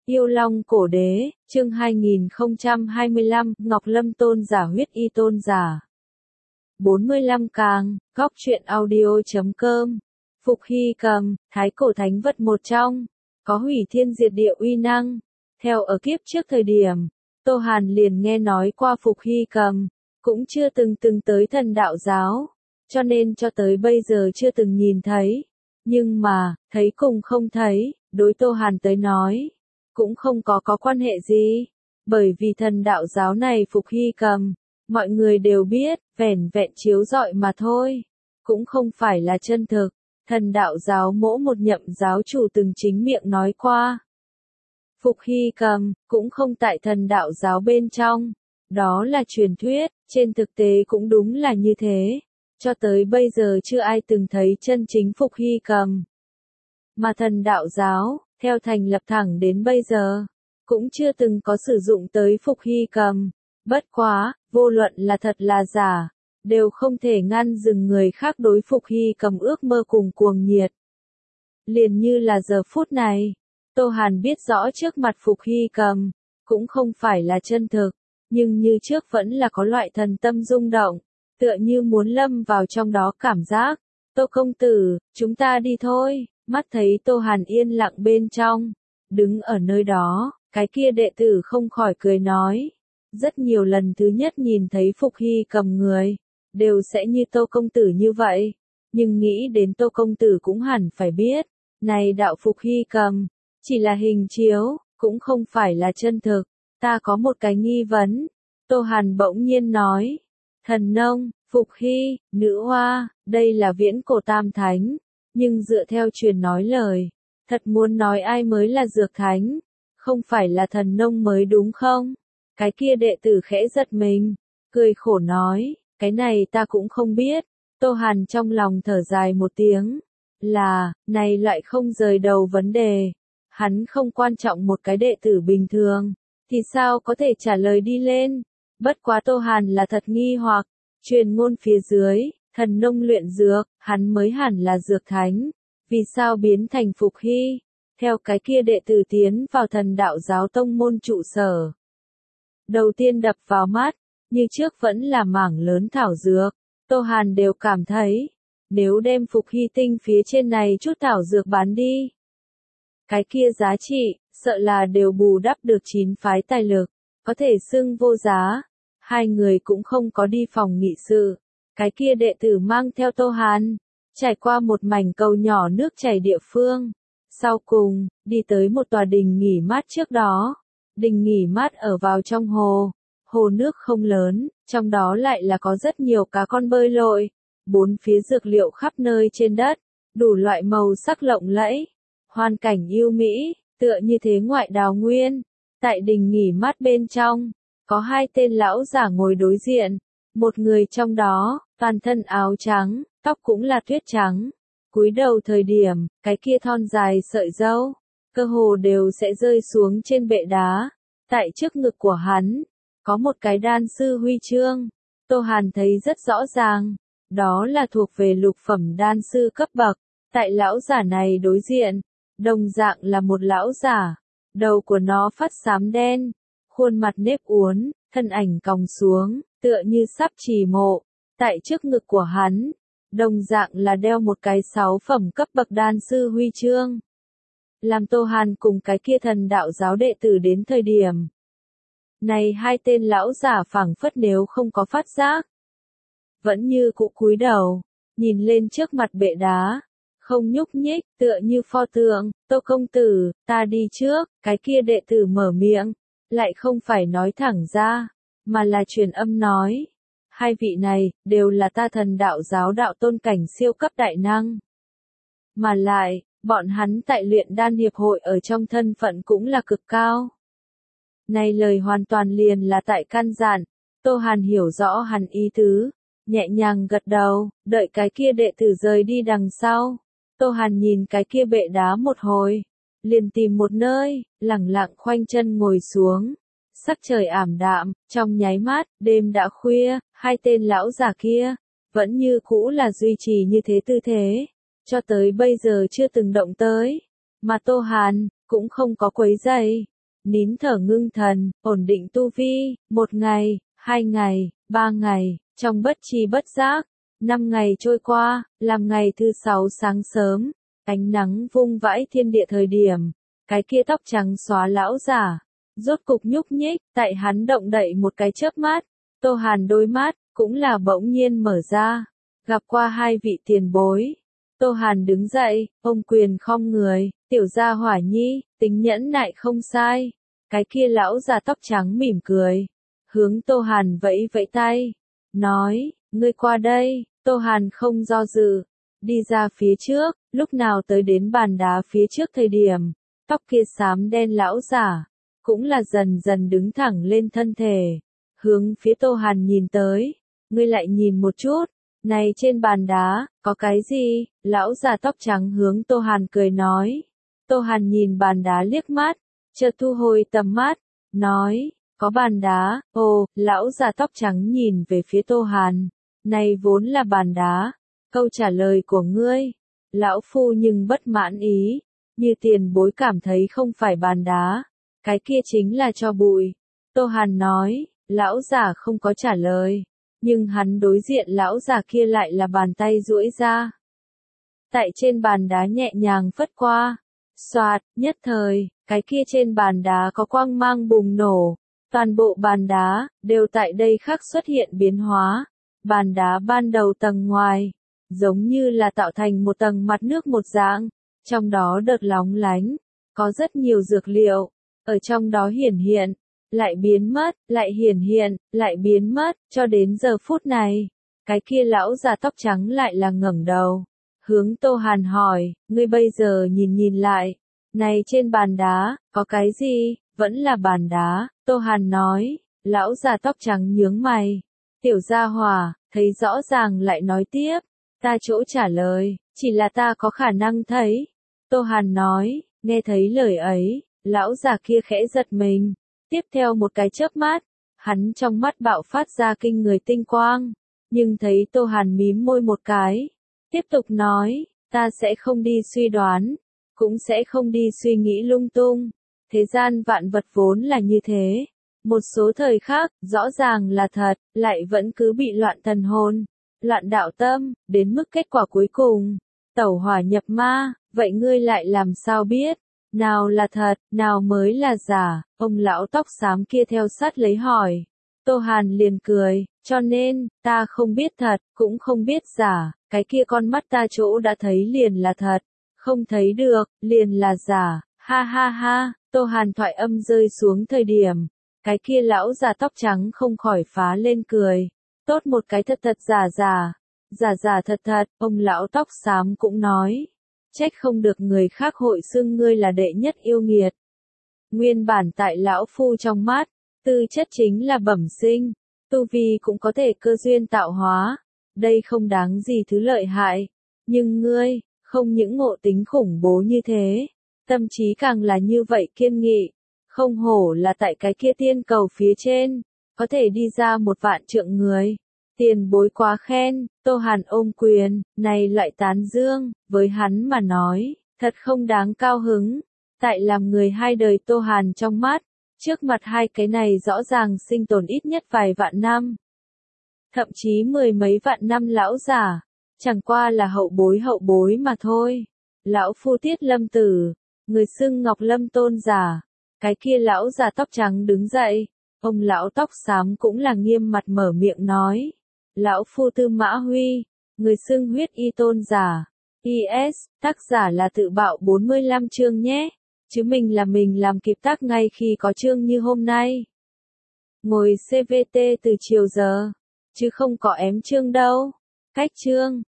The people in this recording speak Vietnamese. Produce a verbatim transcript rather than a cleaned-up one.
Yêu Long Cổ Đế, chương hai nghìn không trăm hai mươi lăm, Ngọc Lâm Tôn giả huyết y tôn giả. bốn mươi lăm càng, góc truyện audio.com. Phục Hy Cầm, thái cổ thánh vật một trong, có hủy thiên diệt địa uy năng. Theo ở kiếp trước thời điểm, Tô Hàn liền nghe nói qua Phục Hy Cầm, cũng chưa từng từng tới thần đạo giáo, cho nên cho tới bây giờ chưa từng nhìn thấy. Nhưng mà, thấy cùng không thấy, đối Tô Hàn tới nói, cũng không có có quan hệ gì, bởi vì thần đạo giáo này Phục Hy Cầm, mọi người đều biết, vẻn vẹn chiếu rọi mà thôi, cũng không phải là chân thực. Thần đạo giáo mỗ một nhậm giáo chủ từng chính miệng nói qua. Phục Hy Cầm, cũng không tại thần đạo giáo bên trong, đó là truyền thuyết, trên thực tế cũng đúng là như thế, cho tới bây giờ chưa ai từng thấy chân chính Phục Hy Cầm. Mà thần đạo giáo, theo thành lập thẳng đến bây giờ, cũng chưa từng có sử dụng tới Phục Hy Cầm. Bất quá, vô luận là thật là giả, đều không thể ngăn dừng người khác đối Phục Hy Cầm ước mơ cùng cuồng nhiệt. Liền như là giờ phút này, Tô Hàn biết rõ trước mặt Phục Hy Cầm, cũng không phải là chân thực, nhưng như trước vẫn là có loại thần tâm rung động, tựa như muốn lâm vào trong đó cảm giác. Tô công tử, chúng ta đi thôi. Mắt thấy Tô Hàn yên lặng bên trong, đứng ở nơi đó, cái kia đệ tử không khỏi cười nói. Rất nhiều lần thứ nhất nhìn thấy Phục Hy Cầm người, đều sẽ như Tô công tử như vậy, nhưng nghĩ đến Tô công tử cũng hẳn phải biết, này đạo Phục Hy Cầm, chỉ là hình chiếu, cũng không phải là chân thực. Ta có một cái nghi vấn, Tô Hàn bỗng nhiên nói. Thần nông, Phục Hy, nữ hoa, đây là viễn cổ tam thánh. Nhưng dựa theo truyền nói lời, thật muốn nói ai mới là dược thánh, không phải là thần nông mới đúng không? Cái kia đệ tử khẽ giật mình, cười khổ nói, cái này ta cũng không biết. Tô Hàn trong lòng thở dài một tiếng, là, này loại không rời đầu vấn đề. Hắn không quan trọng một cái đệ tử bình thường, thì sao có thể trả lời đi lên? Bất quá Tô Hàn là thật nghi hoặc, truyền ngôn phía dưới. Thần nông luyện dược, hắn mới hẳn là dược thánh, vì sao biến thành Phục Hy? Theo cái kia đệ tử tiến vào thần đạo giáo tông môn trụ sở. Đầu tiên đập vào mắt, như trước vẫn là mảng lớn thảo dược, Tô Hàn đều cảm thấy, nếu đem Phục Hy tinh phía trên này chút thảo dược bán đi. Cái kia giá trị, sợ là đều bù đắp được chín phái tài lực, có thể xưng vô giá. Hai người cũng không có đi phòng nghị sự. Cái kia đệ tử mang theo Tô Hàn, trải qua một mảnh cầu nhỏ nước chảy địa phương. Sau cùng, đi tới một tòa đình nghỉ mát trước đó. Đình nghỉ mát ở vào trong hồ. Hồ nước không lớn, trong đó lại là có rất nhiều cá con bơi lội. Bốn phía dược liệu khắp nơi trên đất, đủ loại màu sắc lộng lẫy. Hoàn cảnh yêu mỹ, tựa như thế ngoại đào nguyên. Tại đình nghỉ mát bên trong, có hai tên lão giả ngồi đối diện. Một người trong đó, toàn thân áo trắng, tóc cũng là tuyết trắng. Cúi đầu thời điểm, cái kia thon dài sợi râu, cơ hồ đều sẽ rơi xuống trên bệ đá. Tại trước ngực của hắn, có một cái đan sư huy chương. Tô Hàn thấy rất rõ ràng, đó là thuộc về lục phẩm đan sư cấp bậc. Tại lão giả này đối diện, đồng dạng là một lão giả. Đầu của nó phát xám đen, khuôn mặt nếp uốn, thân ảnh còng xuống, tựa như sắp trì mộ. Tại trước ngực của hắn, đồng dạng là đeo một cái sáu phẩm cấp bậc đan sư huy chương. Làm Tô Hàn cùng cái kia thần đạo giáo đệ tử đến thời điểm. Này hai tên lão giả phảng phất nếu không có phát giác. Vẫn như cũ cúi đầu, nhìn lên trước mặt bệ đá. Không nhúc nhích, tựa như pho tượng. Tô công tử, ta đi trước, cái kia đệ tử mở miệng. Lại không phải nói thẳng ra, mà là truyền âm nói. Hai vị này, đều là ta thần đạo giáo đạo tôn cảnh siêu cấp đại năng. Mà lại, bọn hắn tại luyện đan hiệp hội ở trong thân phận cũng là cực cao. Này lời hoàn toàn liền là tại căn dặn. Tô Hàn hiểu rõ hắn ý tứ, nhẹ nhàng gật đầu, đợi cái kia đệ tử rời đi đằng sau. Tô Hàn nhìn cái kia bệ đá một hồi, liền tìm một nơi, lẳng lặng khoanh chân ngồi xuống. Sắc trời ảm đạm, trong nháy mắt, đêm đã khuya, hai tên lão già kia, vẫn như cũ là duy trì như thế tư thế, cho tới bây giờ chưa từng động tới, mà Tô Hàn, cũng không có quấy giày. nín thở ngưng thần, ổn định tu vi, một ngày, hai ngày, ba ngày, trong bất tri bất giác, năm ngày trôi qua, làm ngày thứ sáu sáng sớm, ánh nắng vung vãi thiên địa thời điểm, cái kia tóc trắng xóa lão giả, rốt cục nhúc nhích, tại hắn động đậy một cái chớp mắt, Tô Hàn đôi mắt, cũng là bỗng nhiên mở ra, gặp qua hai vị tiền bối. Tô Hàn đứng dậy, ôm quyền khom người, tiểu gia hỏa nhi, tính nhẫn nại không sai. Cái kia lão già tóc trắng mỉm cười, hướng Tô Hàn vẫy vẫy tay, nói, ngươi qua đây. Tô Hàn không do dự, đi ra phía trước, lúc nào tới đến bàn đá phía trước thời điểm, tóc kia xám đen lão giả, cũng là dần dần đứng thẳng lên thân thể, hướng phía Tô Hàn nhìn tới, ngươi lại nhìn một chút, này trên bàn đá, có cái gì? Lão già tóc trắng hướng Tô Hàn cười nói. Tô Hàn nhìn bàn đá liếc mắt, chợt thu hồi tầm mắt, nói, có bàn đá, ồ, lão già tóc trắng nhìn về phía Tô Hàn, này vốn là bàn đá, câu trả lời của ngươi, lão phu nhưng bất mãn ý, như tiền bối cảm thấy không phải bàn đá, cái kia chính là cho bụi. Tô Hàn nói, lão già không có trả lời, nhưng hắn đối diện lão già kia lại là bàn tay duỗi ra. Tại trên bàn đá nhẹ nhàng phất qua, xoạt, nhất thời, cái kia trên bàn đá có quang mang bùng nổ, toàn bộ bàn đá, đều tại đây khắc xuất hiện biến hóa. Bàn đá ban đầu tầng ngoài, giống như là tạo thành một tầng mặt nước một dạng, trong đó đợt lóng lánh, có rất nhiều dược liệu, ở trong đó hiển hiện, lại biến mất, lại hiển hiện, lại biến mất, cho đến giờ phút này, cái kia lão già tóc trắng lại là ngẩng đầu, hướng Tô Hàn hỏi, ngươi bây giờ nhìn nhìn lại, này trên bàn đá, có cái gì, vẫn là bàn đá. Tô Hàn nói, lão già tóc trắng nhướng mày, tiểu gia hỏa, thấy rõ ràng lại nói tiếp, ta chỗ trả lời, chỉ là ta có khả năng thấy. Tô Hàn nói, nghe thấy lời ấy, lão già kia khẽ giật mình, tiếp theo một cái chớp mắt, hắn trong mắt bạo phát ra kinh người tinh quang, nhưng thấy Tô Hàn mím môi một cái, tiếp tục nói, ta sẽ không đi suy đoán, cũng sẽ không đi suy nghĩ lung tung, thế gian vạn vật vốn là như thế. Một số thời khắc, rõ ràng là thật, lại vẫn cứ bị loạn thần hồn, loạn đạo tâm, đến mức kết quả cuối cùng, tẩu hỏa nhập ma, vậy ngươi lại làm sao biết, nào là thật, nào mới là giả, ông lão tóc xám kia theo sát lấy hỏi. Tô Hàn liền cười, cho nên, ta không biết thật, cũng không biết giả, cái kia con mắt ta chỗ đã thấy liền là thật, không thấy được, liền là giả, ha ha ha, Tô Hàn thoại âm rơi xuống thời điểm. Cái kia lão già tóc trắng không khỏi phá lên cười, tốt một cái thật thật giả giả, giả giả thật thật, ông lão tóc xám cũng nói, trách không được người khác hội xưng ngươi là đệ nhất yêu nghiệt. Nguyên bản tại lão phu trong mắt, tư chất chính là bẩm sinh, tu vi cũng có thể cơ duyên tạo hóa, đây không đáng gì thứ lợi hại, nhưng ngươi, không những ngộ tính khủng bố như thế, tâm trí càng là như vậy kiên nghị. Không hổ là tại cái kia tiên cầu phía trên, có thể đi ra một vạn trượng người. Tiền bối quá khen, Tô Hàn ôm quyền, này loại tán dương, với hắn mà nói, thật không đáng cao hứng. Tại làm người hai đời Tô Hàn trong mắt, trước mặt hai cái này rõ ràng sinh tồn ít nhất vài vạn năm. Thậm chí mười mấy vạn năm lão giả, chẳng qua là hậu bối hậu bối mà thôi. Lão phu Tiết Lâm Tử, người xưng Ngọc Lâm Tôn giả. Cái kia lão già tóc trắng đứng dậy, ông lão tóc xám cũng là nghiêm mặt mở miệng nói. Lão phu Tư Mã Huy, người xưng huyết y tôn giả. i ét, tác giả là tự bạo bốn mươi lăm chương nhé. Chứ mình là mình làm kịp tác ngay khi có chương như hôm nay. Ngồi xê vê tê từ chiều giờ, chứ không có ém chương đâu. Cách chương.